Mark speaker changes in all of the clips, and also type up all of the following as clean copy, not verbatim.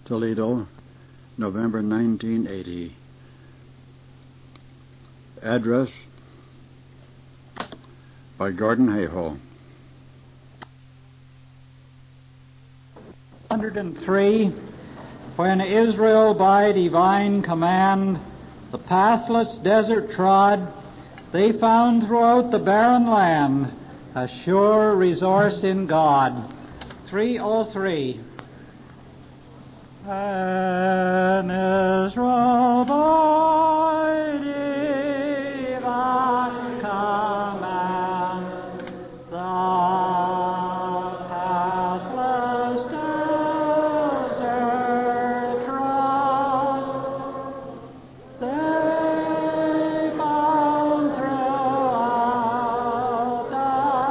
Speaker 1: Toledo, November 1980. Address by Gordon Hayhoe.
Speaker 2: 103. When Israel by divine command the pathless desert trod, they found throughout the barren land a sure resource in God. 303. When Israel by divine command the pathless desert trod, they found throughout the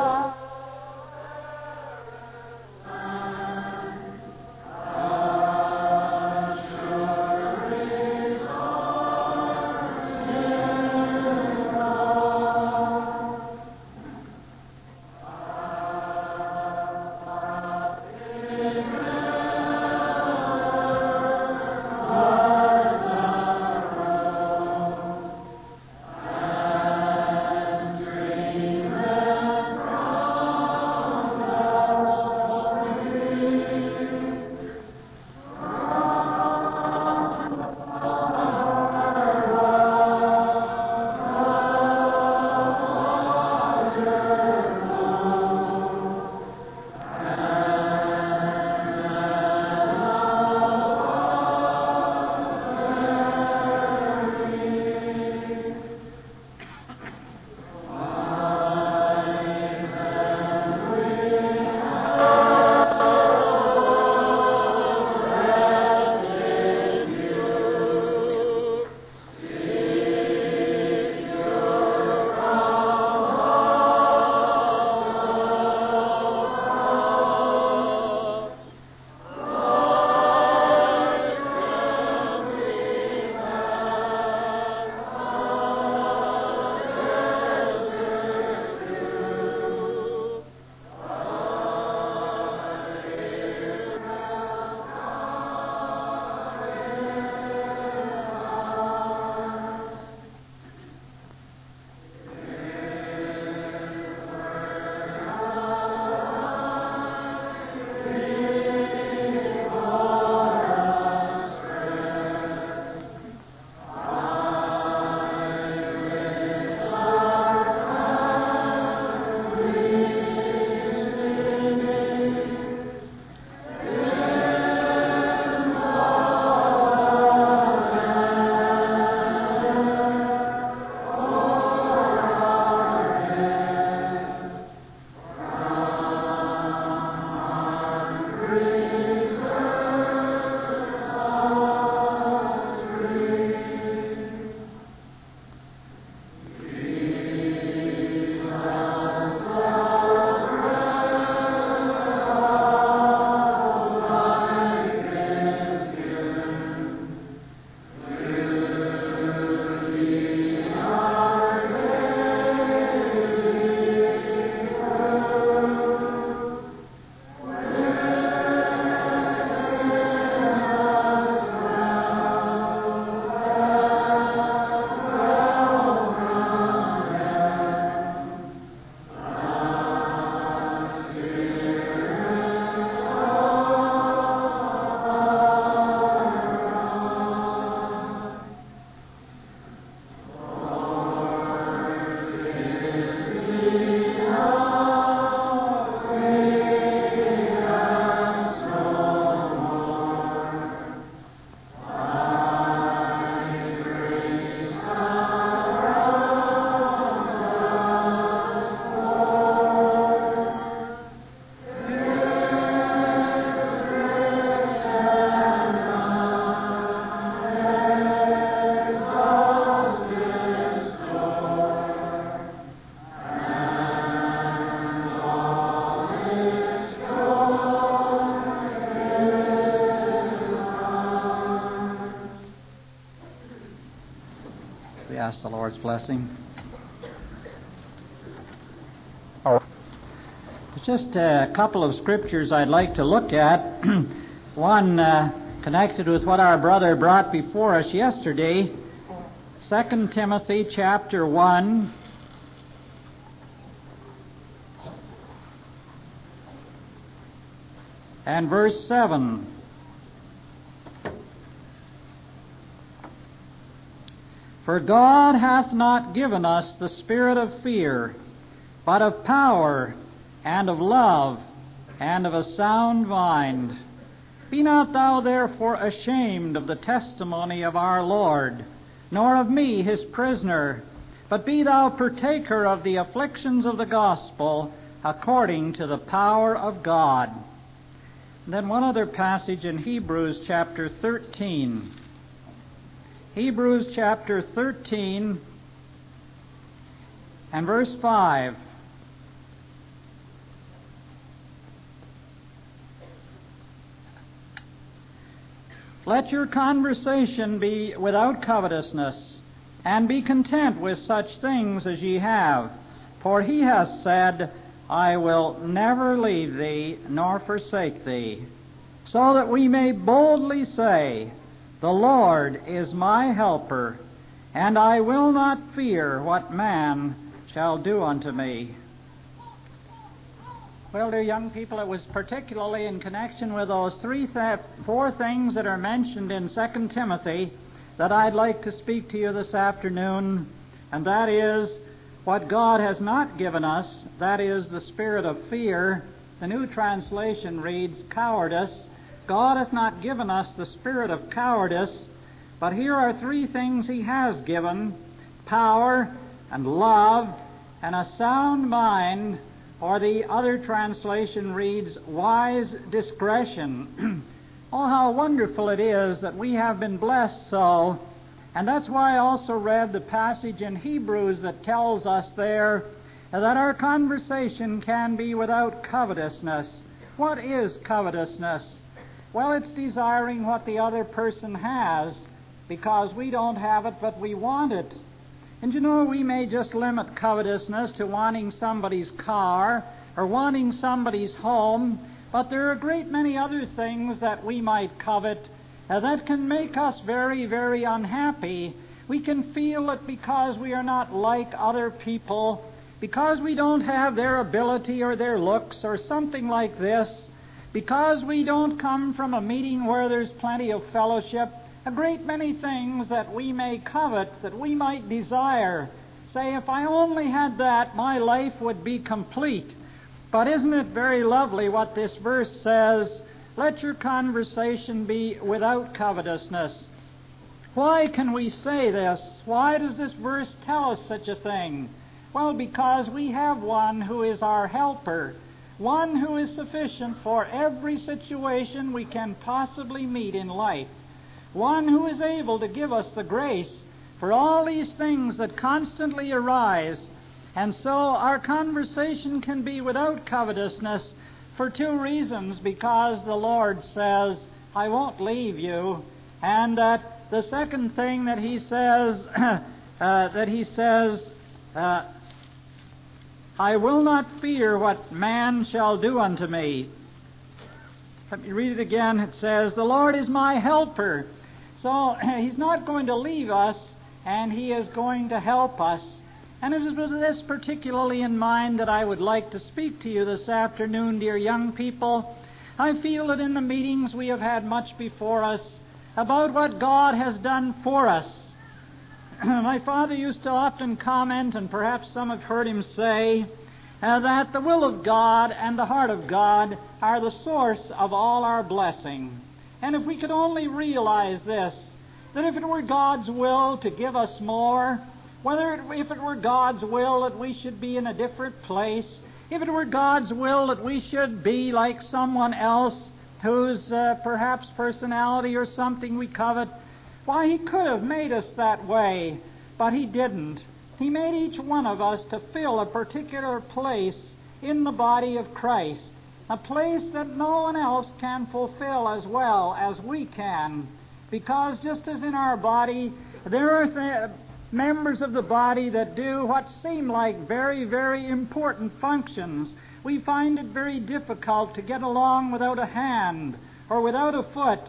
Speaker 2: ask the Lord's blessing. There's just a couple of scriptures I'd like to look at. One Connected with what our brother brought before us yesterday, 2 Timothy chapter 1, and verse 7. For God hath not given us the spirit of fear, but of power, and of love, and of a sound mind. Be not thou therefore ashamed of the testimony of our Lord, nor of me his prisoner, but be thou partaker of the afflictions of the gospel, according to the power of God. And then one other passage in Hebrews chapter 13. Hebrews chapter 13 and verse 5. Let your conversation be without covetousness, and be content with such things as ye have. For he hath said, I will never leave thee, nor forsake thee. So that we may boldly say, The Lord is my helper, and I will not fear what man shall do unto me. Well, dear young people, it was particularly in connection with those four things that are mentioned in 2 Timothy that I'd like to speak to you this afternoon, and that is what God has not given us, that is the spirit of fear. The New Translation reads cowardice. God hath not given us the spirit of cowardice, but here are three things He has given: power and love and a sound mind, or the other translation reads, wise discretion. Oh, how wonderful it is that we have been blessed so. And that's why I also read the passage in Hebrews that tells us there that our conversation can be without covetousness. What is covetousness? Well, it's desiring what the other person has because we don't have it, but we want it. And you know, we may just limit covetousness to wanting somebody's car or wanting somebody's home, but there are a great many other things that we might covet that can make us very, very unhappy. We can feel that because we are not like other people, because we don't have their ability or their looks or something like this, because we don't come from a meeting where there's plenty of fellowship, a great many things that we may covet, that we might desire. Say, if I only had that, my life would be complete. But isn't it very lovely what this verse says? Let your conversation be without covetousness. Why can we say this? Why does this verse tell us such a thing? Well, because we have one who is our helper, one who is sufficient for every situation we can possibly meet in life, one who is able to give us the grace for all these things that constantly arise. And so our conversation can be without covetousness for two reasons: because the Lord says, I won't leave you, and that the second thing that He says, I will not fear what man shall do unto me. Let me read it again. It says, the Lord is my helper. So He's not going to leave us, and He is going to help us. And it is with this particularly in mind that I would like to speak to you this afternoon, dear young people. I feel that in the meetings we have had much before us about what God has done for us. My father used to often comment, and perhaps some have heard him say, that the will of God and the heart of God are the source of all our blessing. And if we could only realize this, that if it were God's will to give us more, if it were God's will that we should be in a different place, if it were God's will that we should be like someone else whose perhaps personality or something we covet, why, He could have made us that way, but He didn't. He made each one of us to fill a particular place in the body of Christ, a place that no one else can fulfill as well as we can, because just as in our body, there are members of the body that do what seem like very, very important functions. We find it very difficult to get along without a hand or without a foot.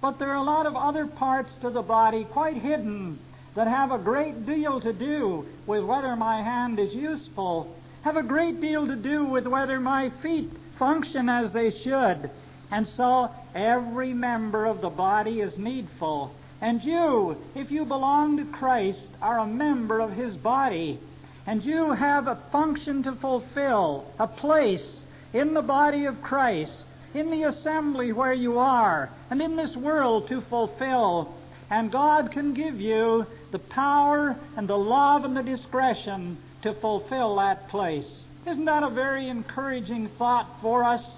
Speaker 2: But there are a lot of other parts to the body, quite hidden, that have a great deal to do with whether my hand is useful, have a great deal to do with whether my feet function as they should. And so every member of the body is needful. And you, if you belong to Christ, are a member of His body. And you have a function to fulfill, a place in the body of Christ, in the assembly where you are, and in this world to fulfill. And God can give you the power and the love and the discretion to fulfill that place. Isn't that a very encouraging thought for us?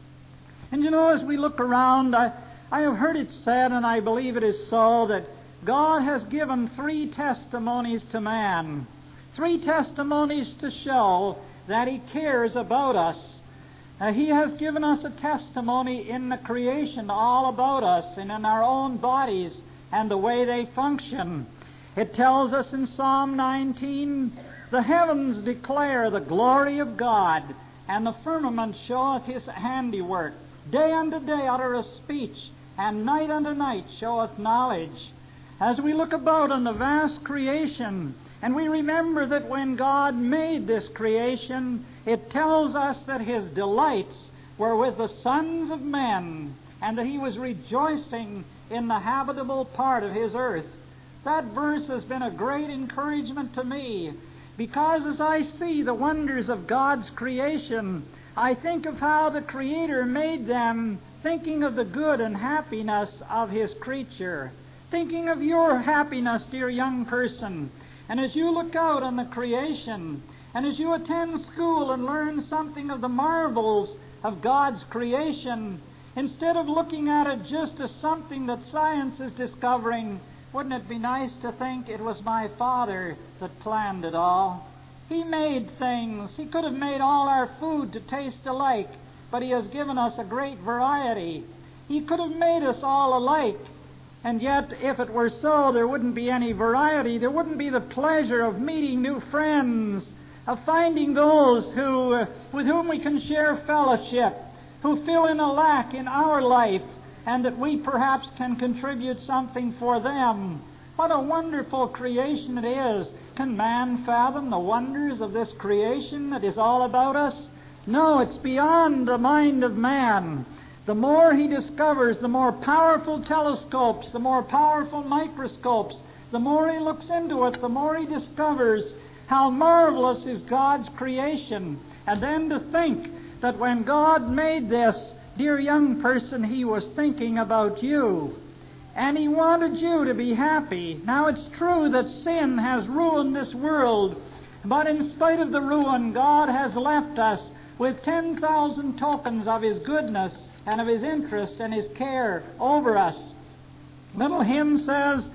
Speaker 2: And you know, as we look around, I have heard it said, and I believe it is so, that God has given 3 testimonies to man. 3 testimonies to show that He cares about us. He has given us a testimony in the creation all about us and in our own bodies and the way they function. It tells us in Psalm 19, "The heavens declare the glory of God, and the firmament showeth His handiwork. Day unto day uttereth speech, and night unto night showeth knowledge." As we look about on the vast creation, and we remember that when God made this creation, it tells us that His delights were with the sons of men, and that He was rejoicing in the habitable part of His earth. That verse has been a great encouragement to me, because as I see the wonders of God's creation, I think of how the Creator made them, thinking of the good and happiness of His creature, thinking of your happiness, dear young person. And as you look out on the creation, and as you attend school and learn something of the marvels of God's creation, instead of looking at it just as something that science is discovering, wouldn't it be nice to think it was my Father that planned it all? He made things. He could have made all our food to taste alike, but He has given us a great variety. He could have made us all alike, and yet if it were so, there wouldn't be any variety. There wouldn't be the pleasure of meeting new friends, of finding those with whom we can share fellowship, who fill in a lack in our life, and that we perhaps can contribute something for them. What a wonderful creation it is. Can man fathom the wonders of this creation that is all about us? No, it's beyond the mind of man. The more he discovers, the more powerful telescopes, the more powerful microscopes, the more he looks into it, the more he discovers how marvelous is God's creation. And then to think that when God made this, dear young person, He was thinking about you. And He wanted you to be happy. Now it's true that sin has ruined this world, but in spite of the ruin, God has left us with 10,000 tokens of His goodness and of His interest and His care over us. Little hymn says,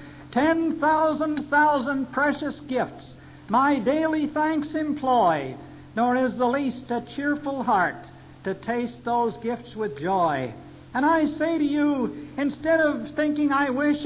Speaker 2: 10,000 precious gifts my daily thanks employ, nor is the least a cheerful heart to taste those gifts with joy. And I say to you, instead of thinking, I wish,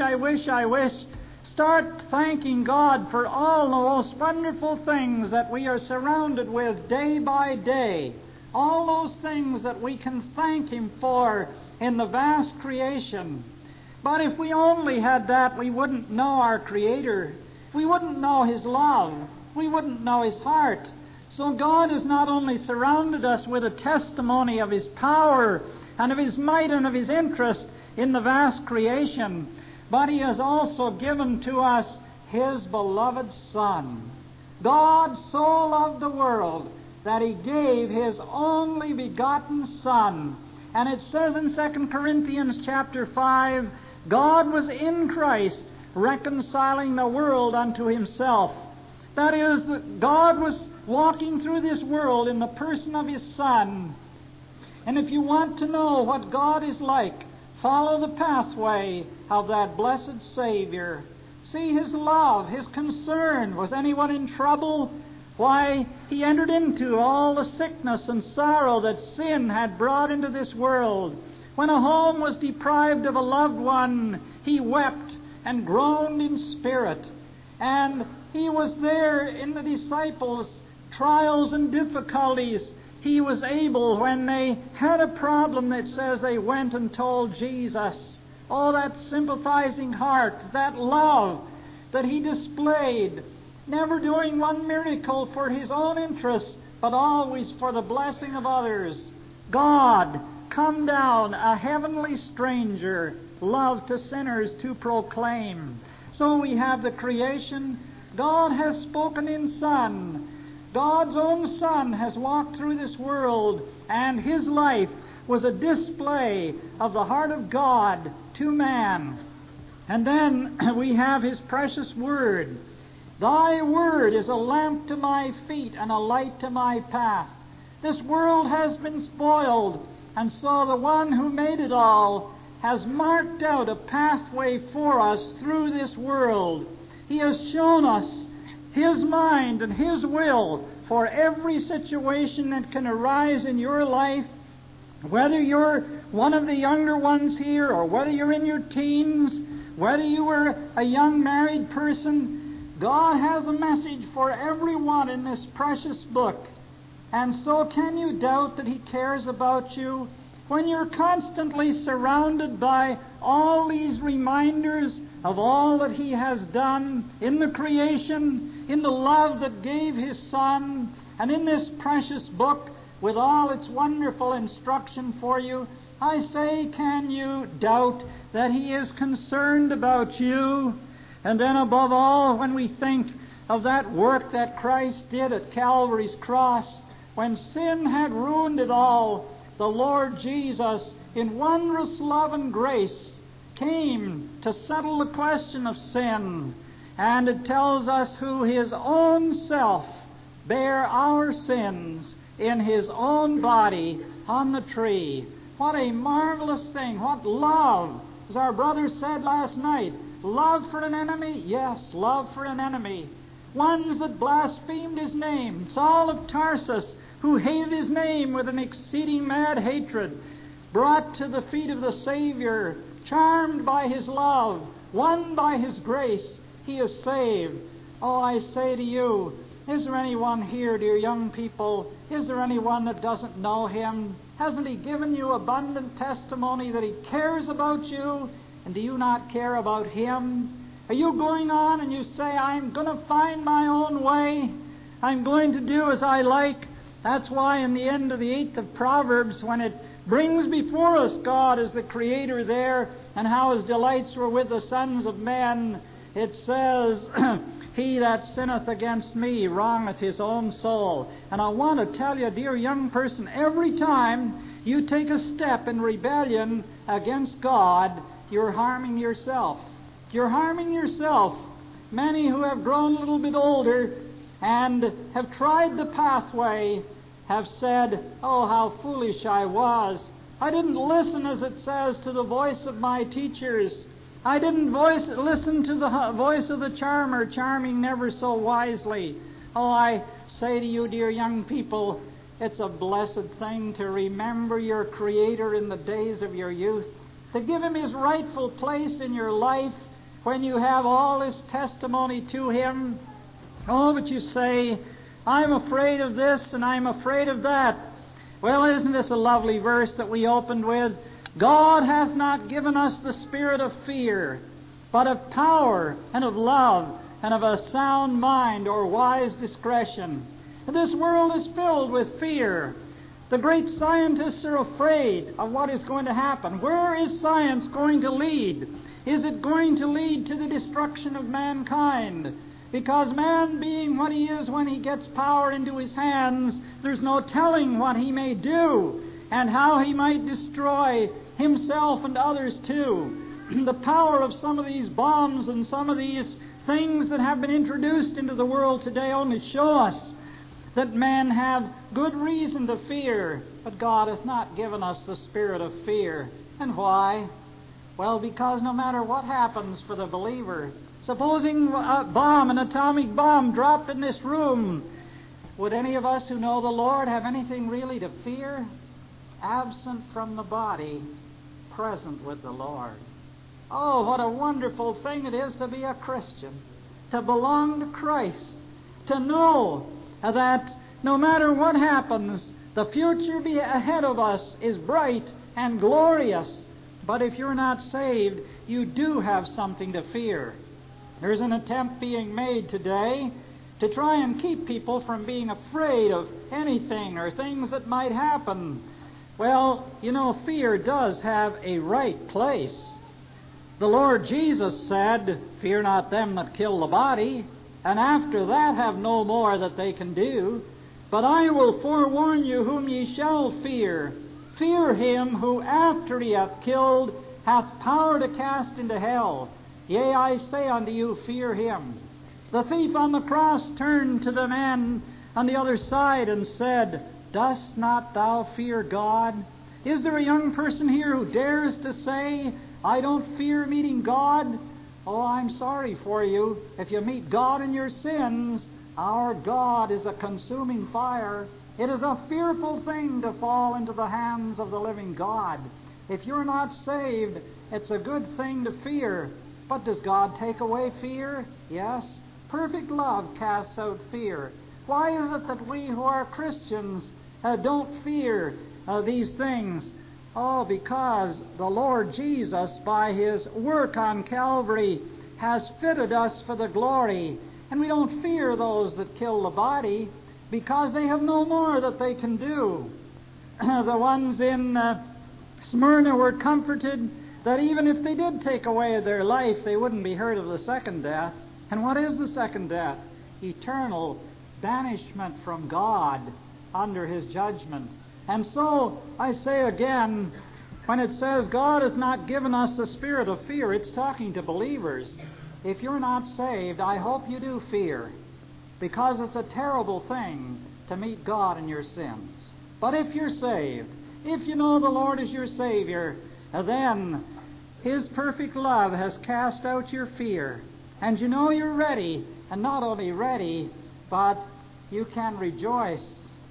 Speaker 2: start thanking God for all the most wonderful things that we are surrounded with day by day. All those things that we can thank Him for in the vast creation. But if we only had that, we wouldn't know our Creator. We wouldn't know His love. We wouldn't know His heart. So God has not only surrounded us with a testimony of His power and of His might and of His interest in the vast creation, but He has also given to us His beloved Son. God so loved the world that He gave His only begotten Son. And it says in 2 Corinthians chapter 5, God was in Christ reconciling the world unto Himself. That is, that God was walking through this world in the person of His Son. And if you want to know what God is like, follow the pathway of that blessed Savior. See His love, His concern. Was anyone in trouble? Why, He entered into all the sickness and sorrow that sin had brought into this world. When a home was deprived of a loved one, He wept and groaned in spirit. And He was there in the disciples' trials and difficulties. He was able, when they had a problem, that says they went and told Jesus. Oh, that sympathizing heart, that love that He displayed, never doing one miracle for His own interest, but always for the blessing of others. God, come down, a heavenly stranger, love to sinners to proclaim. So we have the creation. God has spoken in Son. God's own Son has walked through this world, and His life was a display of the heart of God to man. And then we have His precious Word. Thy Word is a lamp to my feet and a light to my path. This world has been spoiled, and so the One who made it all has marked out a pathway for us through this world. He has shown us His mind and His will for every situation that can arise in your life, whether you're one of the younger ones here, or whether you're in your teens, whether you were a young married person. God has a message for everyone in this precious book. And so can you doubt that He cares about you? When you're constantly surrounded by all these reminders of all that He has done in the creation, in the love that gave His Son, and in this precious book with all its wonderful instruction for you, I say, can you doubt that He is concerned about you? And then above all, when we think of that work that Christ did at Calvary's cross, when sin had ruined it all, the Lord Jesus, in wondrous love and grace, came to settle the question of sin. And it tells us who His own self bare our sins in His own body on the tree. What a marvelous thing. What love. As our brother said last night, love for an enemy? Yes, love for an enemy. Ones that blasphemed His name. Saul of Tarsus, who hated His name with an exceeding mad hatred, brought to the feet of the Savior, charmed by His love, won by His grace, he is saved. Oh, I say to you, is there anyone here, dear young people, is there anyone that doesn't know Him? Hasn't He given you abundant testimony that He cares about you? And do you not care about Him? Are you going on and you say, I'm going to find my own way. I'm going to do as I like. That's why in the end of the 8th of Proverbs, when it brings before us God as the Creator there, and how His delights were with the sons of men, it says, He that sinneth against me wrongeth his own soul. And I want to tell you, dear young person, every time you take a step in rebellion against God, you're harming yourself. You're harming yourself. Many who have grown a little bit older and have tried the pathway have said, oh, how foolish I was. I didn't listen, as it says, to the voice of my teachers. I didn't listen to the voice of the charmer, charming never so wisely. Oh, I say to you, dear young people, it's a blessed thing to remember your Creator in the days of your youth, to give Him His rightful place in your life when you have all His testimony to Him. Oh, but you say, I'm afraid of this and I'm afraid of that. Well, isn't this a lovely verse that we opened with? God hath not given us the spirit of fear, but of power and of love and of a sound mind or wise discretion. And this world is filled with fear. The great scientists are afraid of what is going to happen. Where is science going to lead? Is it going to lead to the destruction of mankind? Because man being what he is when he gets power into his hands, there's no telling what he may do and how he might destroy himself and others too. The power of some of these bombs and some of these things that have been introduced into the world today only show us that men have good reason to fear, but God hath not given us the spirit of fear. And why? Well, because no matter what happens for the believer, supposing a bomb, an atomic bomb, dropped in this room, would any of us who know the Lord have anything really to fear? Absent from the body, present with the Lord. Oh, what a wonderful thing it is to be a Christian, to belong to Christ, to know that no matter what happens, the future ahead of us is bright and glorious. But if you're not saved, you do have something to fear. There's an attempt being made today to try and keep people from being afraid of anything or things that might happen. Well, fear does have a right place. The Lord Jesus said, "Fear not them that kill the body, and after that have no more that they can do. But I will forewarn you whom ye shall fear. Fear him who after he hath killed hath power to cast into hell. Yea, I say unto you, fear him." The thief on the cross turned to the man on the other side and said, "Dost not thou fear God?" Is there a young person here who dares to say, "I don't fear meeting God"? Oh, I'm sorry for you. If you meet God in your sins, our God is a consuming fire. It is a fearful thing to fall into the hands of the living God. If you're not saved, it's a good thing to fear. But does God take away fear? Yes. Perfect love casts out fear. Why is it that we who are Christians don't fear these things? Oh, because the Lord Jesus, by His work on Calvary, has fitted us for the glory. And we don't fear those that kill the body, because they have no more that they can do. The ones in Smyrna were comforted that even if they did take away their life, they wouldn't be hurt of the second death. And what is the second death? Eternal banishment from God under His judgment. And so, I say again, when it says God has not given us the spirit of fear, it's talking to believers. If you're not saved, I hope you do fear, because it's a terrible thing to meet God in your sins. But if you're saved, if you know the Lord is your Savior, then His perfect love has cast out your fear. And you know you're ready, and not only ready, but you can rejoice.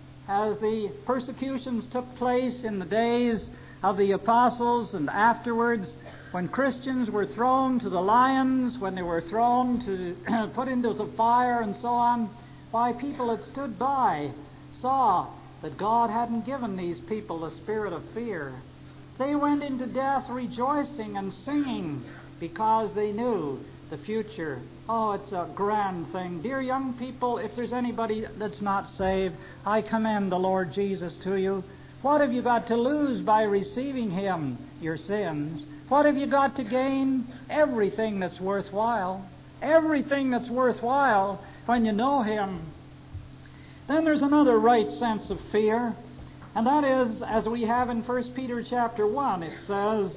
Speaker 2: As the persecutions took place in the days of the apostles and afterwards, when Christians were thrown to the lions, when they were thrown to put into the fire and so on, why, people that stood by saw that God hadn't given these people the spirit of fear. They went into death rejoicing and singing because they knew the future. Oh, it's a grand thing. Dear young people, if there's anybody that's not saved, I commend the Lord Jesus to you. What have you got to lose by receiving Him? Your sins. What have you got to gain? Everything that's worthwhile. Everything that's worthwhile when you know Him. Then there's another right sense of fear, and that is, as we have in 1 Peter chapter 1, it says,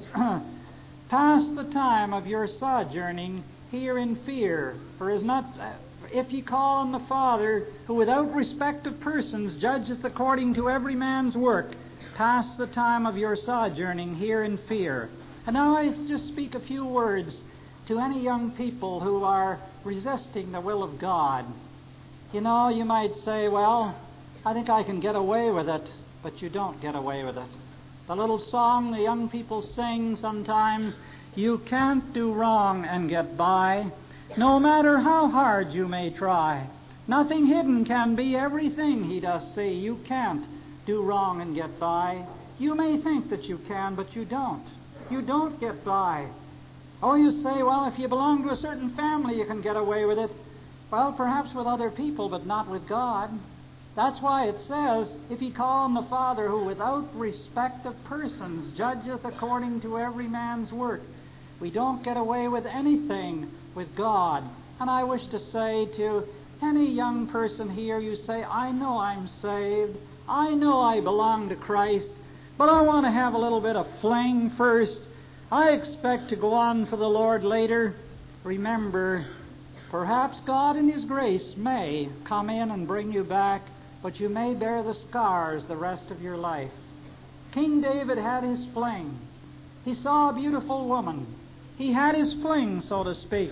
Speaker 2: "Pass the time of your sojourning here in fear, for is not if ye call on the Father, who without respect of persons judgeth according to every man's work, pass the time of your sojourning here in fear." And now I just speak a few words to any young people who are resisting the will of God. You know, you might say, "Well, I think I can get away with it," but you don't get away with it. The little song the young people sing sometimes, "You can't do wrong and get by, no matter how hard you may try. Nothing hidden can be everything He does see. You can't do wrong and get by." You may think that you can, but you don't. You don't get by. Oh, you say, "Well, if you belong to a certain family, you can get away with it." Well, perhaps with other people, but not with God. That's why it says, "If ye call on the Father, who without respect of persons judgeth according to every man's work." We don't get away with anything with God. And I wish to say to any young person here, you say, "I know I'm saved. I know I belong to Christ, but I want to have a little bit of fling first. I expect to go on for the Lord later." Remember, perhaps God in His grace may come in and bring you back, but you may bear the scars the rest of your life. King David had his fling. He saw a beautiful woman. He had his fling, so to speak,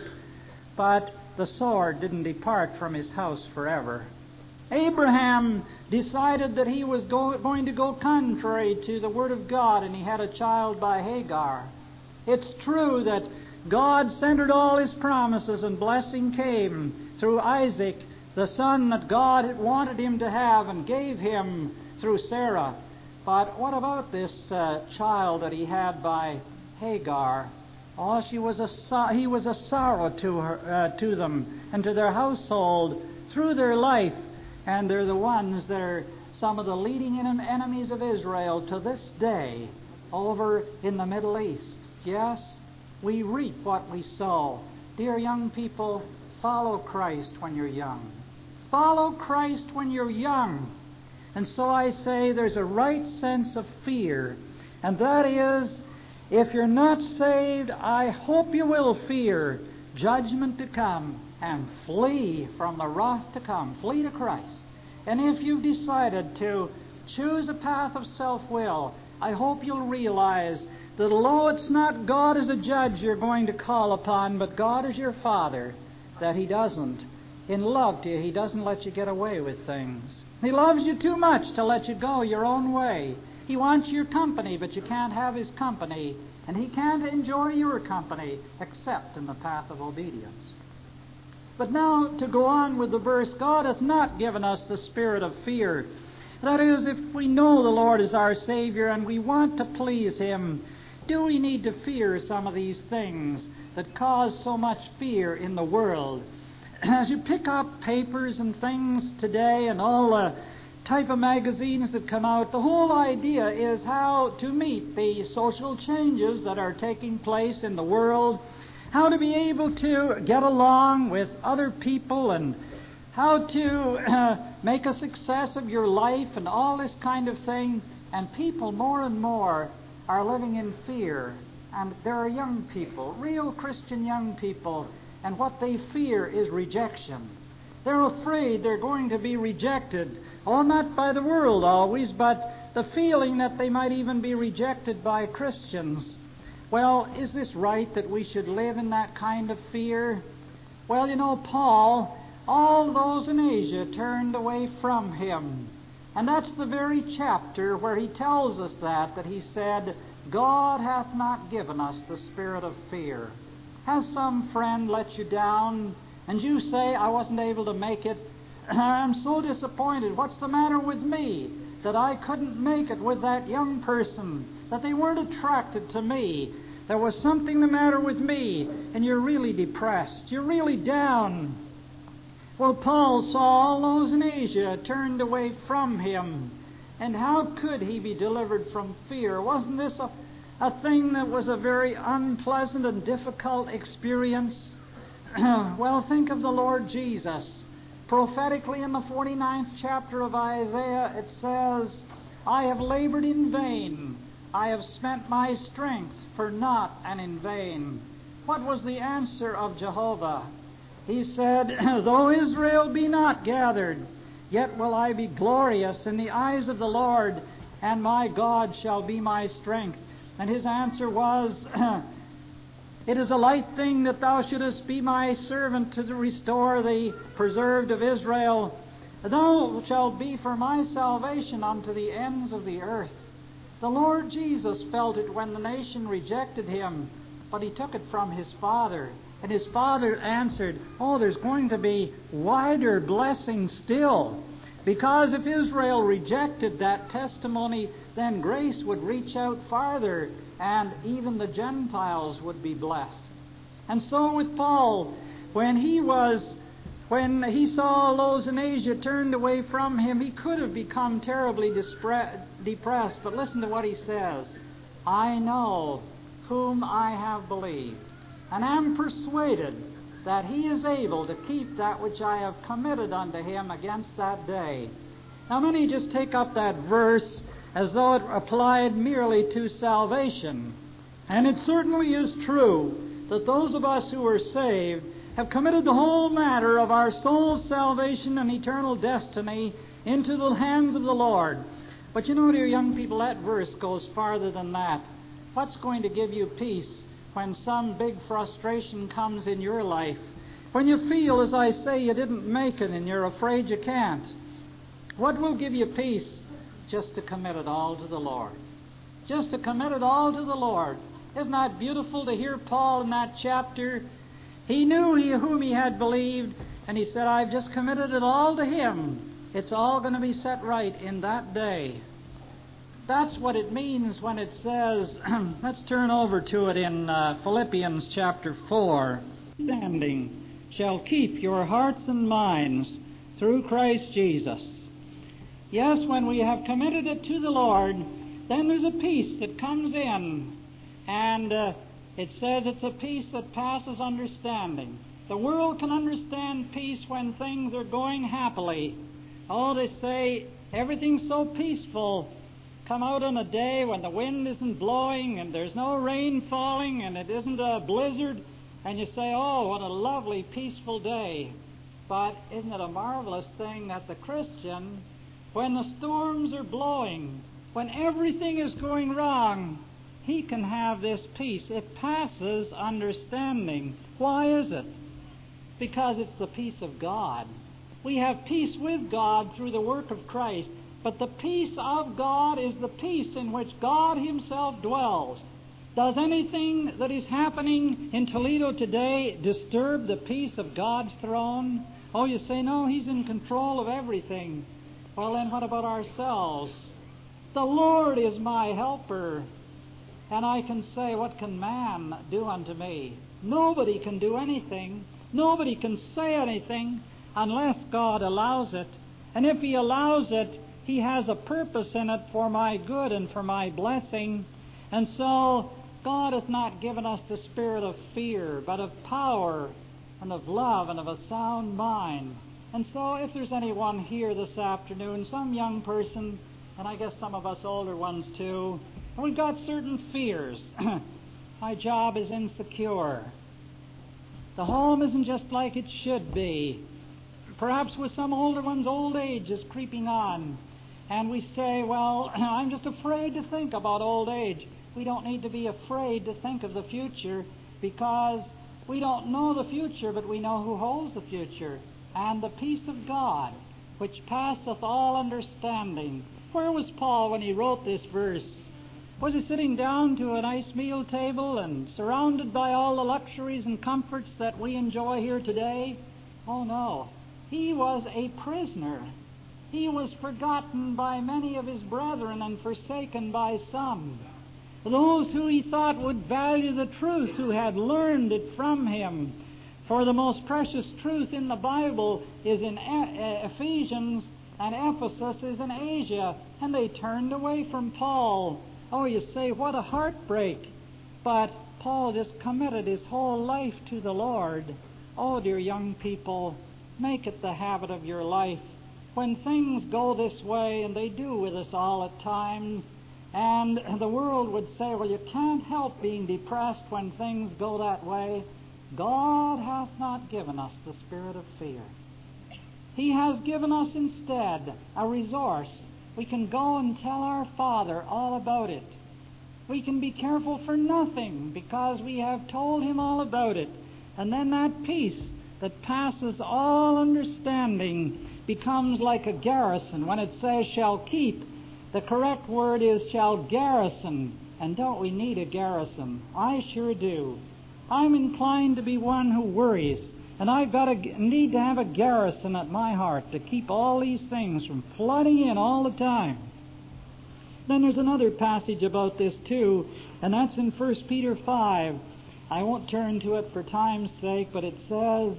Speaker 2: but the sword didn't depart from his house forever. Abraham decided that he was going to go contrary to the Word of God, and he had a child by Hagar. It's true that God centered all His promises, and blessing came through Isaac, the son that God had wanted him to have, and gave him through Sarah. But what about this child that he had by Hagar. Oh, he was a sorrow to her, to them and to their household through their life. And they're the ones that are some of the leading enemies of Israel to this day over in the Middle East. Yes, we reap what we sow. Dear young people, follow Christ when you're young. Follow Christ when you're young. And so I say there's a right sense of fear, and that is, if you're not saved, I hope you will fear judgment to come and flee from the wrath to come. Flee to Christ. And if you've decided to choose a path of self-will, I hope you'll realize that although it's not God as a judge you're going to call upon, but God as your Father, that He doesn't, in love to you, He doesn't let you get away with things. He loves you too much to let you go your own way. He wants your company, but you can't have His company, and He can't enjoy your company except in the path of obedience. But now, to go on with the verse, God hath not given us the spirit of fear. That is, if we know the Lord is our Savior and we want to please Him, do we need to fear some of these things that cause so much fear in the world? As you pick up papers and things today and all the type of magazines that come out, the whole idea is how to meet the social changes that are taking place in the world, how to be able to get along with other people, and how to make a success of your life and all this kind of thing. And people more and more are living in fear. And there are young people, real Christian young people, and what they fear is rejection. They're afraid they're going to be rejected. Oh, not by the world always, but the feeling that they might even be rejected by Christians. Well, is this right that we should live in that kind of fear? Well, you know, Paul, all those in Asia turned away from him. And that's the very chapter where he tells us that he said, God hath not given us the spirit of fear. Has some friend let you down, and you say, I wasn't able to make it? I'm so disappointed. What's the matter with me that I couldn't make it with that young person, that they weren't attracted to me? There was something the matter with me, and you're really depressed. You're really down. Well, Paul saw all those in Asia turned away from him. And how could he be delivered from fear? Wasn't this a thing that was a very unpleasant and difficult experience? Well, think of the Lord Jesus. Prophetically in the 49th chapter of Isaiah, it says, I have labored in vain. I have spent my strength for naught and in vain. What was the answer of Jehovah? He said, though Israel be not gathered, yet will I be glorious in the eyes of the Lord, and my God shall be my strength. And his answer was, it is a light thing that thou shouldest be my servant to restore the preserved of Israel. Thou shalt be for my salvation unto the ends of the earth. The Lord Jesus felt it when the nation rejected him, but he took it from his Father. And his Father answered, oh, there's going to be wider blessing still. Because if Israel rejected that testimony, then grace would reach out farther, and even the Gentiles would be blessed. And so with Paul, when he saw those in Asia turned away from him, he could have become terribly depressed. But listen to what he says. I know whom I have believed, and am persuaded that he is able to keep that which I have committed unto him against that day. Now many just take up that verse as though it applied merely to salvation. And it certainly is true that those of us who are saved have committed the whole matter of our soul's salvation and eternal destiny into the hands of the Lord. But you know, dear young people, that verse goes farther than that. What's going to give you peace when some big frustration comes in your life? When you feel, as I say, you didn't make it and you're afraid you can't? What will give you peace? Just to commit it all to the Lord. Just to commit it all to the Lord. Isn't that beautiful to hear Paul in that chapter? He knew whom he had believed, and he said, I've just committed it all to him. It's all going to be set right in that day. That's what it means when it says, let's turn over to it in Philippians chapter 4. Standing shall keep your hearts and minds through Christ Jesus. Yes, when we have committed it to the Lord, then there's a peace that comes in. And it says it's a peace that passes understanding. The world can understand peace when things are going happily. Oh, they say everything's so peaceful. Come out on a day when the wind isn't blowing and there's no rain falling and it isn't a blizzard, and you say, oh, what a lovely, peaceful day. But isn't it a marvelous thing that the Christian, when the storms are blowing, when everything is going wrong, he can have this peace. It passes understanding. Why is it? Because it's the peace of God. We have peace with God through the work of Christ, but the peace of God is the peace in which God Himself dwells. Does anything that is happening in Toledo today disturb the peace of God's throne? Oh, you say, no, He's in control of everything. Well, then what about ourselves? The Lord is my helper. And I can say, what can man do unto me? Nobody can do anything. Nobody can say anything unless God allows it. And if He allows it, He has a purpose in it for my good and for my blessing. And so God hath not given us the spirit of fear, but of power and of love and of a sound mind. And so if there's anyone here this afternoon, some young person, and I guess some of us older ones too, we've got certain fears. My job is insecure. The home isn't just like it should be. Perhaps with some older ones, old age is creeping on. And we say, well, I'm just afraid to think about old age. We don't need to be afraid to think of the future, because we don't know the future, but we know who holds the future. And the peace of God, which passeth all understanding. Where was Paul when he wrote this verse? Was he sitting down to a nice meal table and surrounded by all the luxuries and comforts that we enjoy here today? Oh, no. He was a prisoner. He was forgotten by many of his brethren and forsaken by some. Those who he thought would value the truth, who had learned it from him. For the most precious truth in the Bible is in Ephesians, and Ephesus is in Asia, and they turned away from Paul. Oh, you say, what a heartbreak. But Paul just committed his whole life to the Lord. Oh, dear young people, make it the habit of your life. When things go this way, and they do with us all at times, and the world would say, well, you can't help being depressed when things go that way. God hath not given us the spirit of fear. He has given us instead a resource. We can go and tell our Father all about it. We can be careful for nothing because we have told Him all about it. And then that peace that passes all understanding becomes like a garrison. When it says shall keep, the correct word is shall garrison. And don't we need a garrison? I sure do. I'm inclined to be one who worries. And I've got to need to have a garrison at my heart to keep all these things from flooding in all the time. Then there's another passage about this too, and that's in 1 Peter 5. I won't turn to it for time's sake, but it says,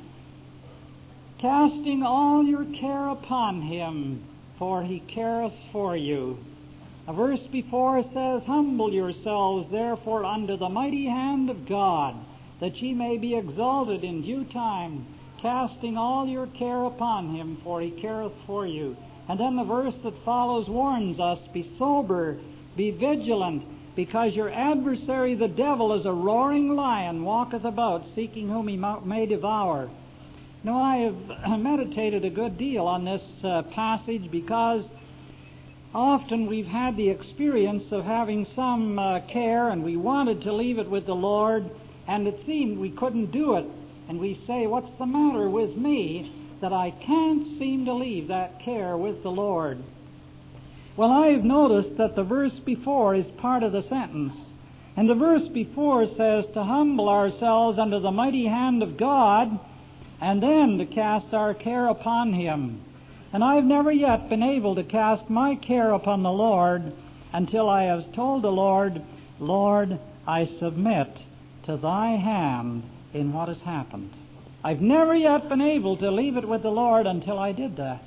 Speaker 2: casting all your care upon Him, for He careth for you. A verse before says, humble yourselves therefore under the mighty hand of God, that ye may be exalted in due time, casting all your care upon Him, for He careth for you. And then the verse that follows warns us, be sober, be vigilant, because your adversary the devil is a roaring lion, walketh about, seeking whom he may devour. Now, I have meditated a good deal on this passage, because often we've had the experience of having some care, and we wanted to leave it with the Lord, and it seemed we couldn't do it. And we say, what's the matter with me that I can't seem to leave that care with the Lord? Well, I've noticed that the verse before is part of the sentence. And the verse before says to humble ourselves under the mighty hand of God, and then to cast our care upon Him. And I've never yet been able to cast my care upon the Lord until I have told the Lord, Lord, I submit to thy hand in what has happened. I've never yet been able to leave it with the Lord until I did that.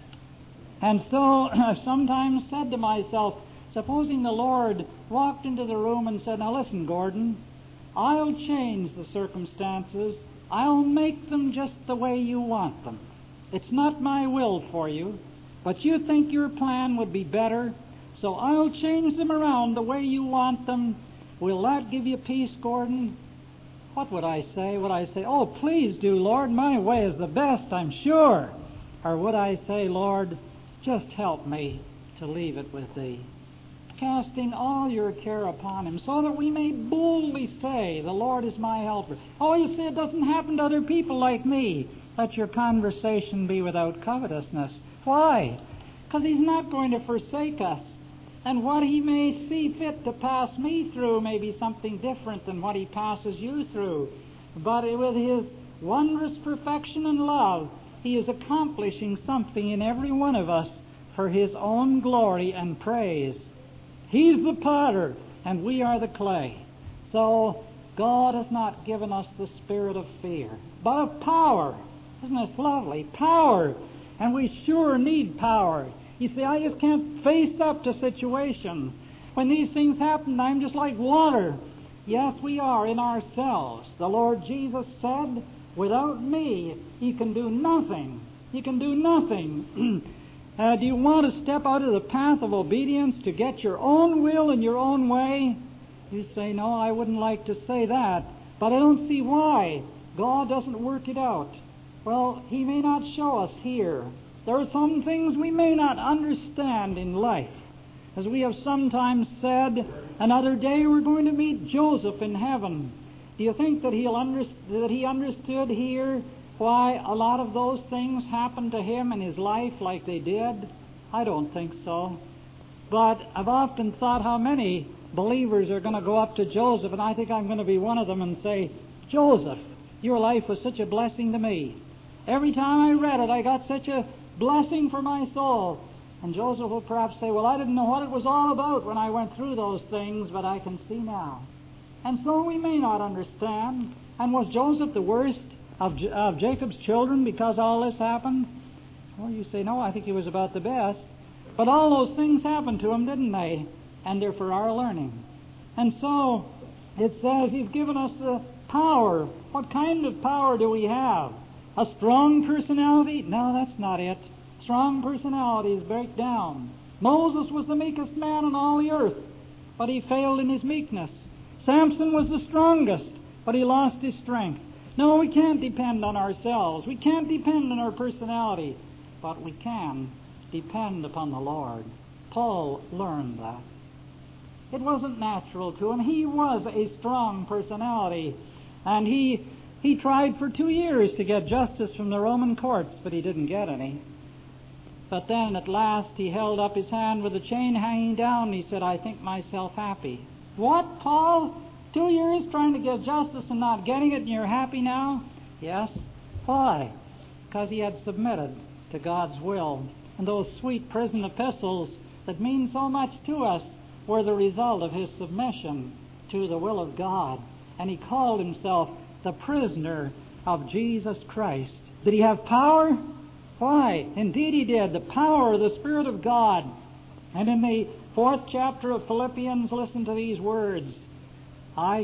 Speaker 2: And so I've sometimes said to myself, supposing the Lord walked into the room and said, now listen, Gordon, I'll change the circumstances. I'll make them just the way you want them. It's not my will for you, but you think your plan would be better, so I'll change them around the way you want them. Will that give you peace, Gordon? What would I say? Would I say, oh, please do, Lord, my way is the best, I'm sure? Or would I say, Lord, just help me to leave it with Thee, casting all your care upon Him, so that we may boldly say, the Lord is my helper. Oh, you see, it doesn't happen to other people like me. Let your conversation be without covetousness. Why? Because He's not going to forsake us. And what He may see fit to pass me through may be something different than what He passes you through. But with His wondrous perfection and love, He is accomplishing something in every one of us for His own glory and praise. He's the potter, and we are the clay. So God has not given us the spirit of fear, but of power. Isn't this lovely? Power. And we sure need power. You see, I just can't face up to situations. When these things happen, I'm just like water. Yes, we are in ourselves. The Lord Jesus said, without me, you can do nothing. You can do nothing. Do you want to step out of the path of obedience to get your own will and your own way? You say, no, I wouldn't like to say that, but I don't see why. God doesn't work it out. Well, He may not show us here. There are some things we may not understand in life. As we have sometimes said, another day we're going to meet Joseph in heaven. Do you think that he understood here why a lot of those things happened to him in his life like they did? I don't think so. But I've often thought how many believers are going to go up to Joseph, and I think I'm going to be one of them, and say, Joseph, your life was such a blessing to me. Every time I read it, I got such a blessing for my soul. And Joseph will perhaps say, well, I didn't know what it was all about when I went through those things, but I can see now. And so we may not understand. And was Joseph the worst of Jacob's children because all this happened? Well, you say, no, I think he was about the best. But all those things happened to him, didn't they? And they're for our learning. And so it says He's given us the power. What kind of power do we have? A strong personality? No, that's not it. Strong personalities break down. Moses was the meekest man on all the earth, but he failed in his meekness. Samson was the strongest, but he lost his strength. No, we can't depend on ourselves. We can't depend on our personality, but we can depend upon the Lord. Paul learned that. It wasn't natural to him. He was a strong personality, and he tried for 2 years to get justice from the Roman courts, but he didn't get any. But then at last he held up his hand with the chain hanging down, and he said, I think myself happy. What, Paul? 2 years trying to get justice and not getting it, and you're happy now? Yes. Why? Because he had submitted to God's will. And those sweet prison epistles that mean so much to us were the result of his submission to the will of God. And he called himself the prisoner of Jesus Christ. Did he have power? Why? Indeed he did. The power of the Spirit of God. And in the 4th chapter of Philippians, listen to these words. I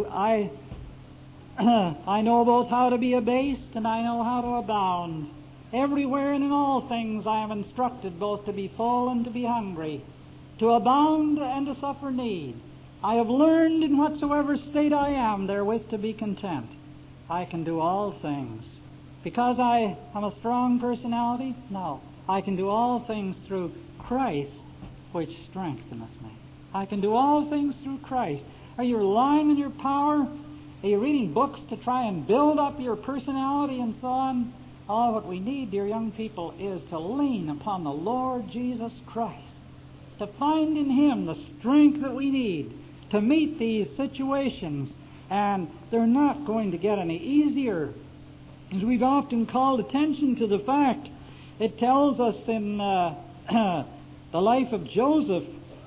Speaker 2: know both how to be abased and I know how to abound. Everywhere and in all things I am instructed both to be full and to be hungry, to abound and to suffer need. I have learned in whatsoever state I am therewith to be content. I can do all things. Because I am a strong personality? No. I can do all things through Christ, which strengtheneth me. I can do all things through Christ. Are you relying on your power? Are you reading books to try and build up your personality and so on? All what we need, dear young people, is to lean upon the Lord Jesus Christ, to find in Him the strength that we need to meet these situations. And they're not going to get any easier. As we've often called attention to the fact, it tells us in the life of Joseph,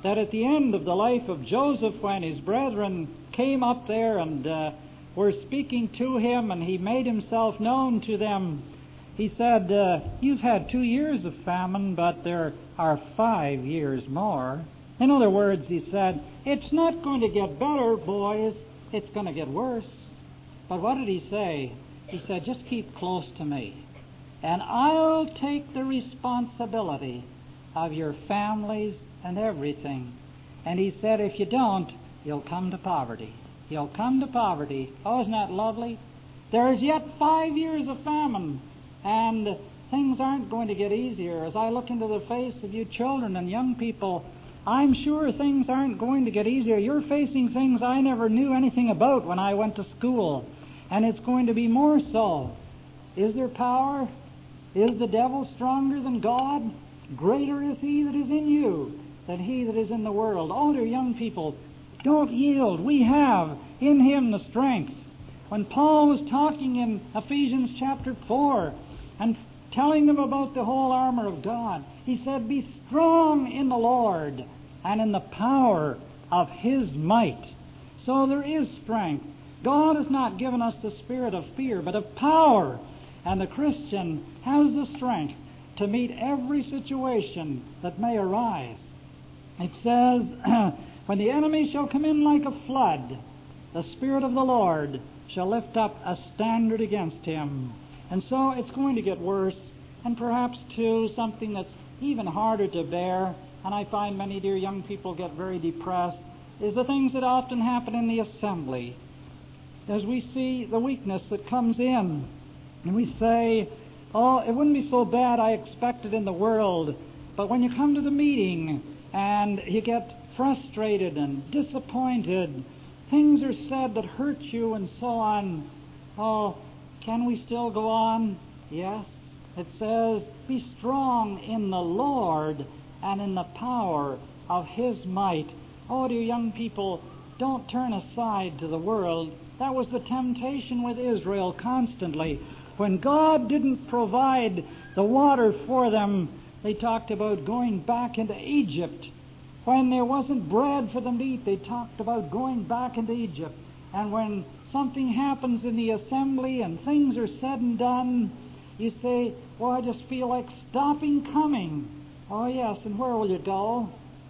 Speaker 2: that at the end of the life of Joseph, when his brethren came up there and were speaking to him, and he made himself known to them, he said, you've had 2 years of famine, but there are 5 years more. In other words, he said, it's not going to get better, boys, it's going to get worse. But what did he say? He said, just keep close to me, and I'll take the responsibility of your families and everything. And he said, if you don't, you'll come to poverty. You'll come to poverty. Oh, isn't that lovely? There's yet 5 years of famine, and things aren't going to get easier. As I look into the face of you children and young people, I'm sure things aren't going to get easier. You're facing things I never knew anything about when I went to school, and it's going to be more so. Is there power? Is the devil stronger than God? Greater is he that is in you than he that is in the world. Oh, dear young people, don't yield. We have in him the strength. When Paul was talking in Ephesians chapter 4 and telling them about the whole armor of God, he said, be strong in the Lord and in the power of his might. So there is strength. God has not given us the spirit of fear, but of power. And the Christian has the strength to meet every situation that may arise. It says, when the enemy shall come in like a flood, the Spirit of the Lord shall lift up a standard against him. And so it's going to get worse, and perhaps, too, something that's even harder to bear, and I find many dear young people get very depressed, is the things that often happen in the assembly. As we see the weakness that comes in, and we say, oh, it wouldn't be so bad, I expected in the world. But when you come to the meeting and you get frustrated and disappointed, things are said that hurt you and so on. Oh, can we still go on? Yes. It says, be strong in the Lord and in the power of his might. Oh, dear young people, don't turn aside to the world. That was the temptation with Israel constantly. When God didn't provide the water for them, they talked about going back into Egypt. When there wasn't bread for them to eat, they talked about going back into Egypt. And when something happens in the assembly and things are said and done, you say, well, I just feel like stopping coming. Oh, yes, and where will you go?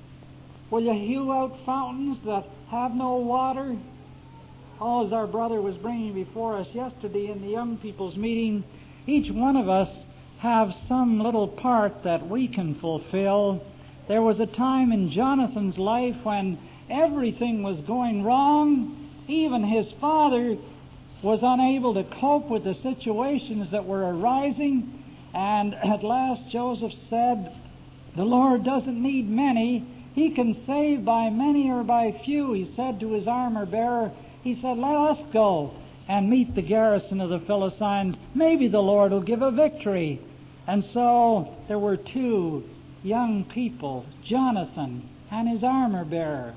Speaker 2: Will you hew out fountains that have no water? Oh, as our brother was bringing before us yesterday in the young people's meeting, each one of us have some little part that we can fulfill. There was a time in Jonathan's life when everything was going wrong. Even his father was unable to cope with the situations that were arising. And at last Joseph said, the Lord doesn't need many. He can save by many or by few. He said to his armor bearer, he said, let us go and meet the garrison of the Philistines. Maybe the Lord will give a victory. And so there were 2 young people, Jonathan and his armor bearer.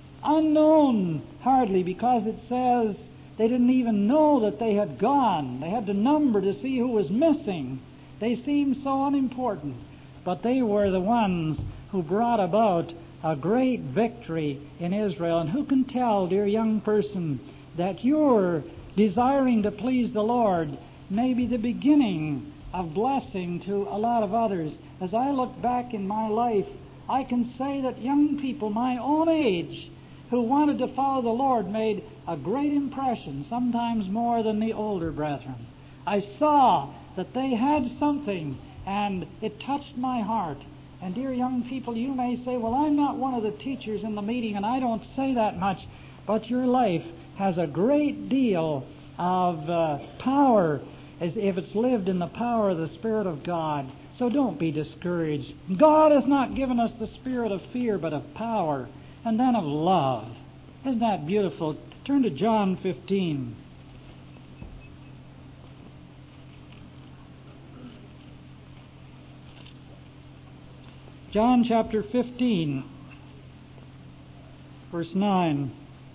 Speaker 2: Unknown hardly, because it says they didn't even know that they had gone. They had to number to see who was missing. They seemed so unimportant. But they were the ones who brought about a great victory in Israel. And who can tell, dear young person, that your desiring to please the Lord may be the beginning of blessing to a lot of others. As I look back in my life, I can say that young people my own age who wanted to follow the Lord made a great impression, sometimes more than the older brethren. I saw that they had something, and it touched my heart. And dear young people, you may say, well, I'm not one of the teachers in the meeting, and I don't say that much, but your life has a great deal of power as if it's lived in the power of the Spirit of God. So don't be discouraged. God has not given us the spirit of fear, but of power, and then of love. Isn't that beautiful? Turn to John 15. John chapter 15, verse 9.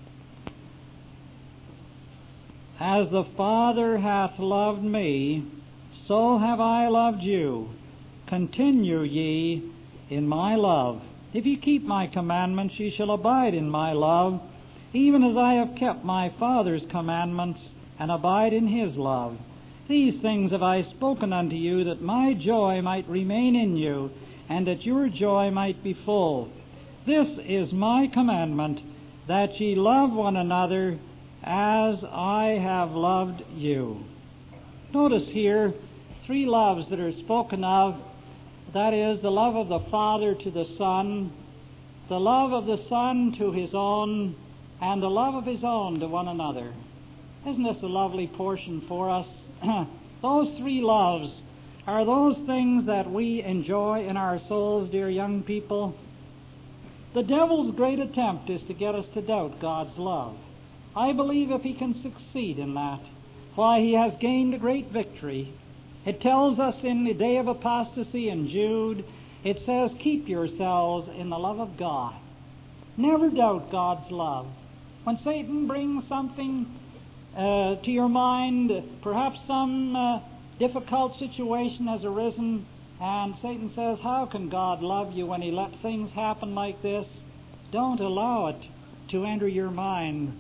Speaker 2: As the Father hath loved me, so have I loved you. Continue ye in my love. If ye keep my commandments, ye shall abide in my love, even as I have kept my Father's commandments, and abide in his love. These things have I spoken unto you, that my joy might remain in you, and that your joy might be full. This is my commandment, that ye love one another as I have loved you. Notice here 3 loves that are spoken of. That is, the love of the Father to the Son, the love of the Son to his own, and the love of his own to one another. Isn't this a lovely portion for us? Those 3 loves are those things that we enjoy in our souls, dear young people. The devil's great attempt is to get us to doubt God's love. I believe if he can succeed in that, why, he has gained a great victory. It tells us in the day of apostasy in Jude, it says, keep yourselves in the love of God. Never doubt God's love. When Satan brings something to your mind, perhaps some difficult situation has arisen, and Satan says, how can God love you when he lets things happen like this? Don't allow it to enter your mind.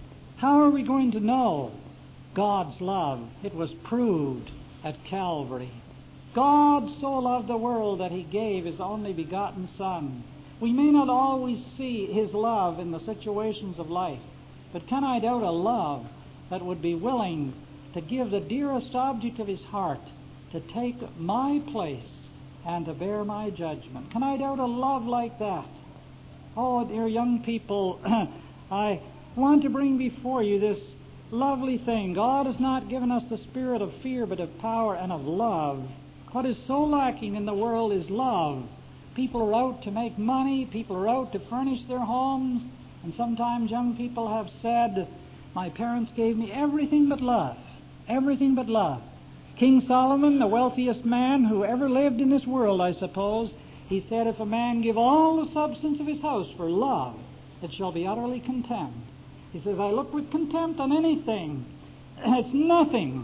Speaker 2: How are we going to know God's love? It was proved at Calvary. God so loved the world that he gave his only begotten Son. We may not always see his love in the situations of life, but can I doubt a love that would be willing to give the dearest object of his heart to take my place and to bear my judgment? Can I doubt a love like that? Oh, dear young people, I want to bring before you this lovely thing. God has not given us the spirit of fear, but of power and of love. What is so lacking in the world is love. People are out to make money. People are out to furnish their homes. And sometimes young people have said, my parents gave me everything but love. Everything but love. King Solomon, the wealthiest man who ever lived in this world, I suppose, he said, if a man give all the substance of his house for love, it shall be utterly contemned. He says, I look with contempt on anything. It's nothing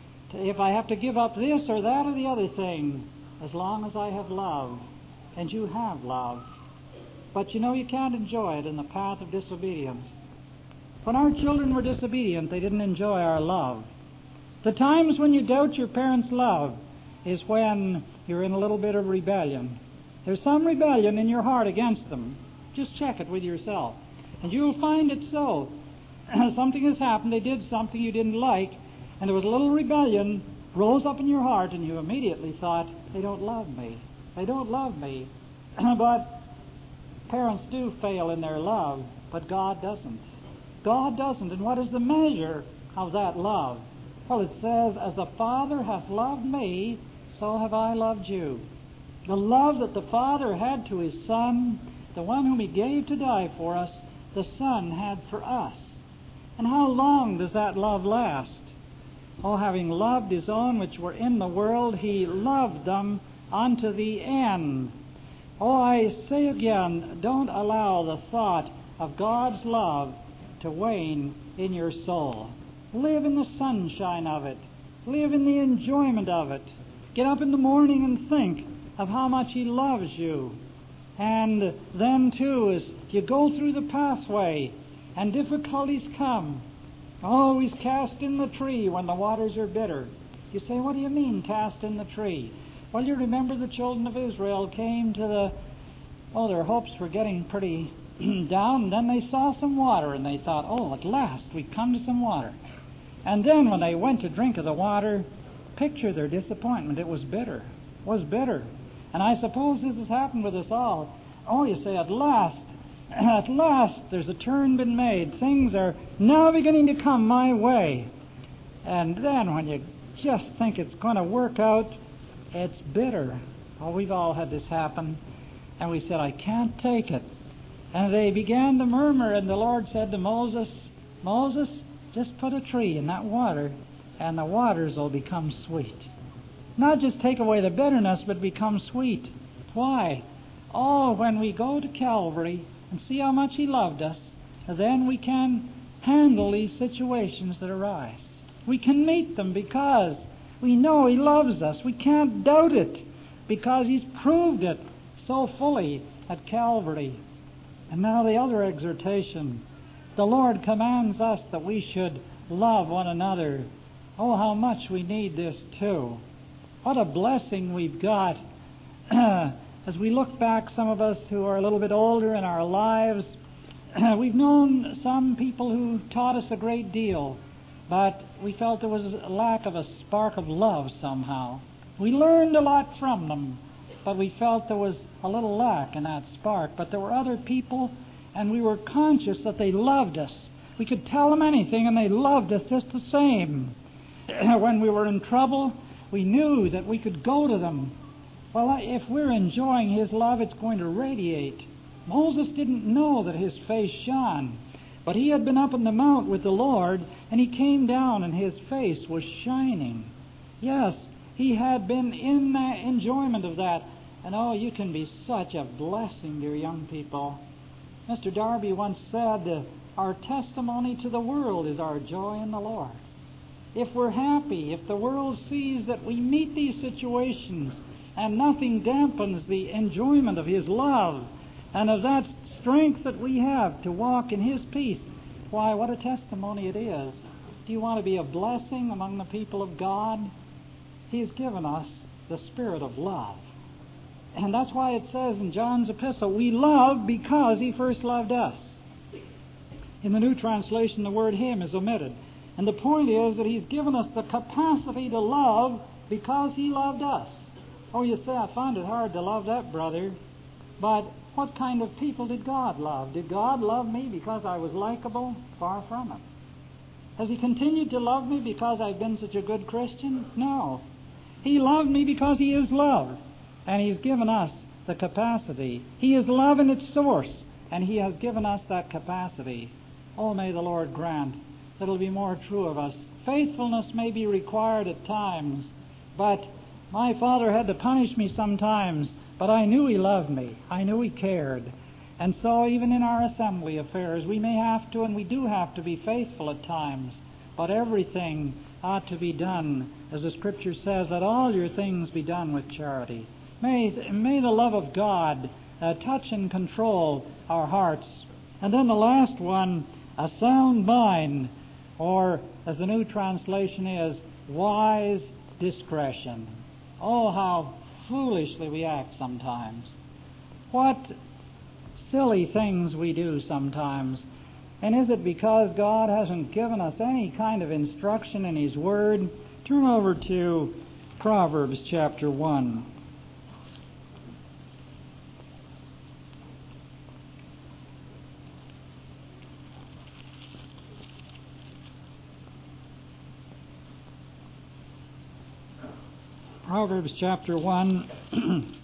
Speaker 2: if I have to give up this or that or the other thing, as long as I have love. And you have love. But you know, you can't enjoy it in the path of disobedience. When our children were disobedient, they didn't enjoy our love. The times when you doubt your parents' love is when you're in a little bit of rebellion. There's some rebellion in your heart against them. Just check it with yourself. And you'll find it so. Something has happened, they did something you didn't like, and there was a little rebellion rose up in your heart, and you immediately thought, they don't love me. They don't love me. But parents do fail in their love, but God doesn't. God doesn't. And what is the measure of that love? Well, it says, as the Father hath loved me, so have I loved you. The love that the Father had to his Son, the one whom he gave to die for us, the Son had for us. And how long does that love last? Oh, having loved his own which were in the world, he loved them unto the end. Oh, I say again, don't allow the thought of God's love to wane in your soul. Live in the sunshine of it. Live in the enjoyment of it. Get up in the morning and think of how much he loves you. And then, too, as you go through the pathway and difficulties come, always cast in the tree when the waters are bitter. You say, what do you mean, cast in the tree? Well, you remember the children of Israel came to their hopes were getting pretty down, and then they saw some water, and they thought, oh, at last we've come to some water. And then when they went to drink of the water, picture their disappointment. It was bitter. It was bitter. And I suppose this has happened with us all. Oh, you say, at last, there's a turn been made. Things are now beginning to come my way. And then when you just think it's going to work out, it's bitter. Oh, we've all had this happen. And we said, I can't take it. And they began to murmur, and the Lord said to Moses, Moses, just put a tree in that water, and the waters will become sweet. Not just take away the bitterness, but become sweet. Why? Oh, when we go to Calvary and see how much he loved us, then we can handle these situations that arise. We can meet them because we know he loves us. We can't doubt it because he's proved it so fully at Calvary. And now the other exhortation. The Lord commands us that we should love one another. Oh, how much we need this too. What a blessing we've got. As we look back, some of us who are a little bit older in our lives, we've known some people who taught us a great deal, but we felt there was a lack of a spark of love somehow. We learned a lot from them, but we felt there was a little lack in that spark. But there were other people, and we were conscious that they loved us. We could tell them anything, and they loved us just the same. When we were in trouble, we knew that we could go to them. Well, if we're enjoying His love, it's going to radiate. Moses didn't know that his face shone, but he had been up on the mount with the Lord, and he came down, and his face was shining. Yes, he had been in the enjoyment of that. And oh, you can be such a blessing, dear young people. Mr. Darby once said, our testimony to the world is our joy in the Lord. If we're happy, if the world sees that we meet these situations and nothing dampens the enjoyment of His love and of that strength that we have to walk in His peace, why, what a testimony it is. Do you want to be a blessing among the people of God? He has given us the spirit of love. And that's why it says in John's epistle, we love because He first loved us. In the New Translation, the word Him is omitted. And the point is that He's given us the capacity to love because He loved us. Oh, you say, I find it hard to love that, brother. But what kind of people did God love? Did God love me because I was likable? Far from it. Has He continued to love me because I've been such a good Christian? No. He loved me because He is love. And He's given us the capacity. He is love in its source, and He has given us that capacity. Oh, may the Lord grant that it'll be more true of us. Faithfulness may be required at times, but my father had to punish me sometimes, but I knew he loved me. I knew he cared. And so even in our assembly affairs, we may have to, and we do have to be faithful at times, but everything ought to be done, as the Scripture says, that all your things be done with charity. May the love of God touch and control our hearts. And then the last one, a sound mind, or as the New Translation is, wise discretion. Oh, how foolishly we act sometimes. What silly things we do sometimes. And is it because God hasn't given us any kind of instruction in His Word? Turn over to Proverbs chapter 1. Proverbs chapter 1,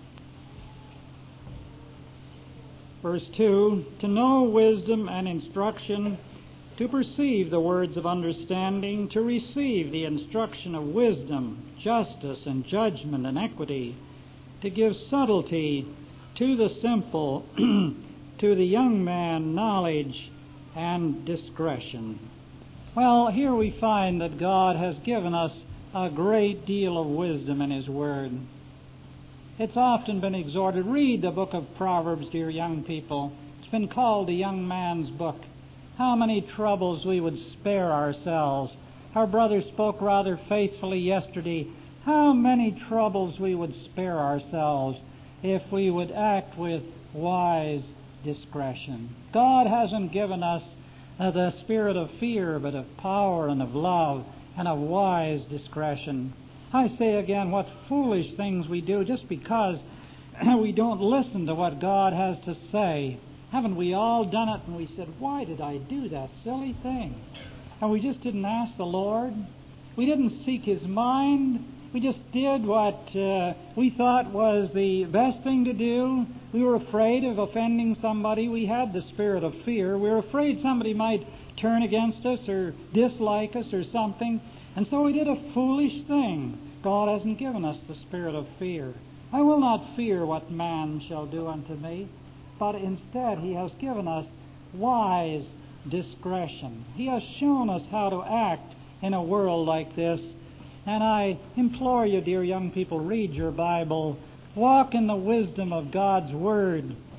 Speaker 2: verse 2, to know wisdom and instruction, to perceive the words of understanding, to receive the instruction of wisdom, justice and judgment and equity, to give subtlety to the simple, to the young man knowledge and discretion. Well, here we find that God has given us a great deal of wisdom in His Word. It's often been exhorted, read the book of Proverbs, dear young people. It's been called the young man's book. How many troubles we would spare ourselves. Our brother spoke rather faithfully yesterday. How many troubles we would spare ourselves if we would act with wise discretion. God hasn't given us the spirit of fear, but of power and of love and of wise discretion. I say again, what foolish things we do just because we don't listen to what God has to say. Haven't we all done it? And we said, why did I do that silly thing? And we just didn't ask the Lord. We didn't seek His mind. We just did what we thought was the best thing to do. We were afraid of offending somebody. We had the spirit of fear. We were afraid somebody might turn against us or dislike us or something. And so we did a foolish thing. God hasn't given us the spirit of fear. I will not fear what man shall do unto me, but instead He has given us wise discretion. He has shown us how to act in a world like this. And I implore you, dear young people, read your Bible. Walk in the wisdom of God's Word.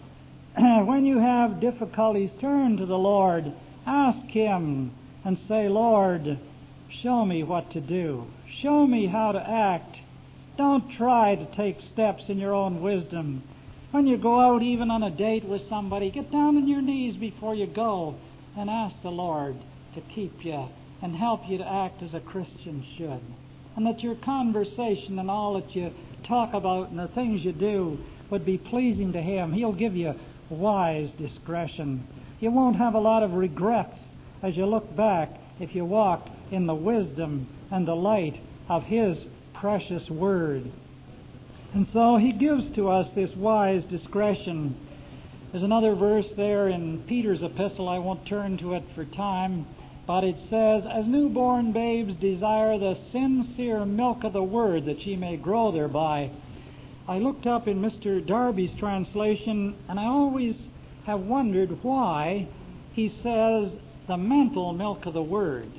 Speaker 2: When you have difficulties, turn to the Lord. Ask Him and say, Lord, show me what to do. Show me how to act. Don't try to take steps in your own wisdom. When you go out even on a date with somebody, get down on your knees before you go and ask the Lord to keep you and help you to act as a Christian should. And that your conversation and all that you talk about and the things you do would be pleasing to Him. He'll give you wise discretion. You won't have a lot of regrets as you look back if you walk in the wisdom and the light of His precious Word. And so He gives to us this wise discretion. There's another verse there in Peter's epistle. I won't turn to it for time, but it says, as newborn babes desire the sincere milk of the Word, that ye may grow thereby. I looked up in Mr. Darby's translation, and I always have wondered why he says the mental milk of the Word.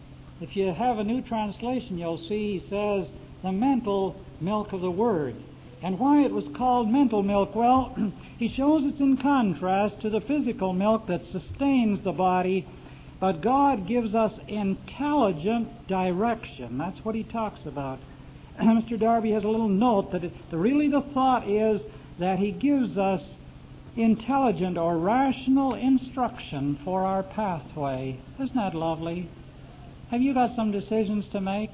Speaker 2: If you have a new translation, you'll see he says the mental milk of the Word. And why it was called mental milk? Well, he shows it's in contrast to the physical milk that sustains the body, but God gives us intelligent direction. That's what he talks about. Mr. Darby has a little note that really the thought is that he gives us intelligent or rational instruction for our pathway. Isn't that lovely? Have you got some decisions to make?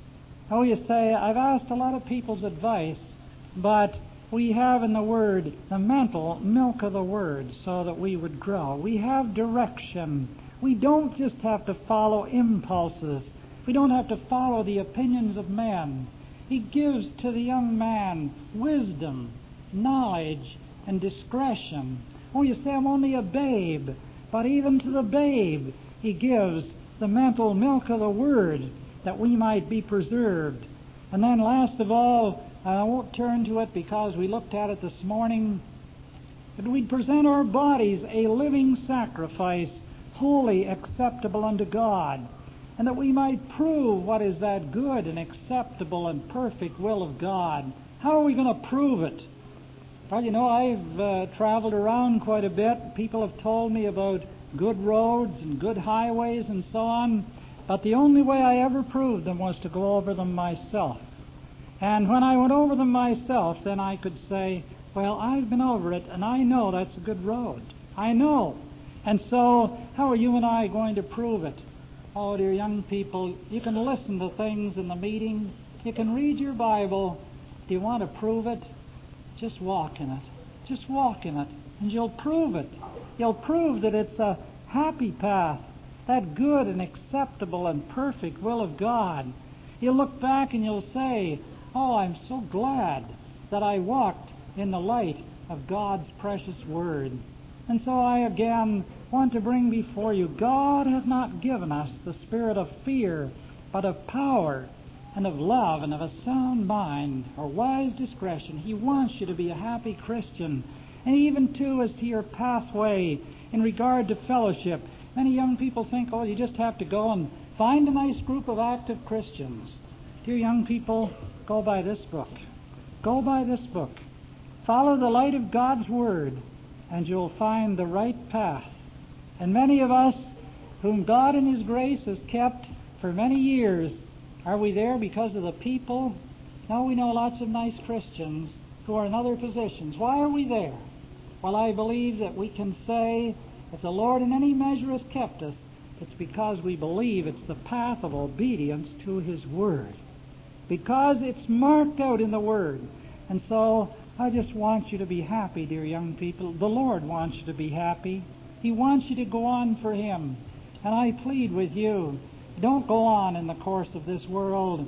Speaker 2: Oh, you say, I've asked a lot of people's advice, but we have in the Word the mental milk of the Word so that we would grow. We have direction. We don't just have to follow impulses. We don't have to follow the opinions of men. He gives to the young man wisdom, knowledge, and discretion. Oh, you say, I'm only a babe. But even to the babe, He gives the mental milk of the Word that we might be preserved. And then last of all, I won't turn to it because we looked at it this morning, but we'd present our bodies a living sacrifice, holy, acceptable unto God, and that we might prove what is that good and acceptable and perfect will of God. How are we going to prove it? Well, you know, I've traveled around quite a bit. People have told me about good roads and good highways and so on, but the only way I ever proved them was to go over them myself. And when I went over them myself, then I could say, well, I've been over it, and I know that's a good road. I know. And so, how are you and I going to prove it? Oh, dear young people, you can listen to things in the meeting. You can read your Bible. Do you want to prove it? Just walk in it. Just walk in it, and you'll prove it. You'll prove that it's a happy path, that good and acceptable and perfect will of God. You'll look back and you'll say, oh, I'm so glad that I walked in the light of God's precious Word. And so I again want to bring before you, God hath not given us the spirit of fear, but of power and of love and of a sound mind or wise discretion. He wants you to be a happy Christian. And even, too, as to your pathway in regard to fellowship, many young people think, oh, you just have to go and find a nice group of active Christians. Dear young people, go by this book. Go by this book. Follow the light of God's Word, and you'll find the right path. And many of us, whom God in His grace has kept for many years, are we there because of the people? No, we know lots of nice Christians who are in other positions. Why are we there? Well, I believe that we can say, if the Lord in any measure has kept us, it's because we believe it's the path of obedience to His Word. Because it's marked out in the Word. And so, I just want you to be happy, dear young people. The Lord wants you to be happy. He wants you to go on for Him. And I plead with you, don't go on in the course of this world.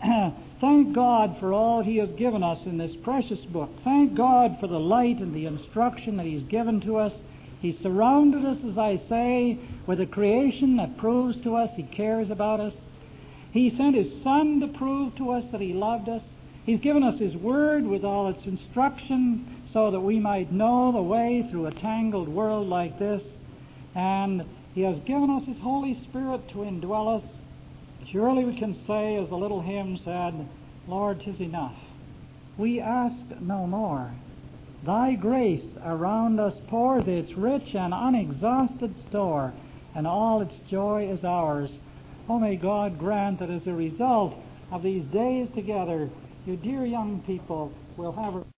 Speaker 2: Thank God for all He has given us in this precious book. Thank God for the light and the instruction that He's given to us. He's surrounded us, as I say, with a creation that proves to us He cares about us. He sent His Son to prove to us that He loved us. He's given us His Word with all its instruction so that we might know the way through a tangled world like this. And He has given us His Holy Spirit to indwell us. Surely we can say, as the little hymn said, Lord, 'tis enough. We ask no more. Thy grace around us pours its rich and unexhausted store, and all its joy is ours. Oh, may God grant that as a result of these days together, you dear young people will have a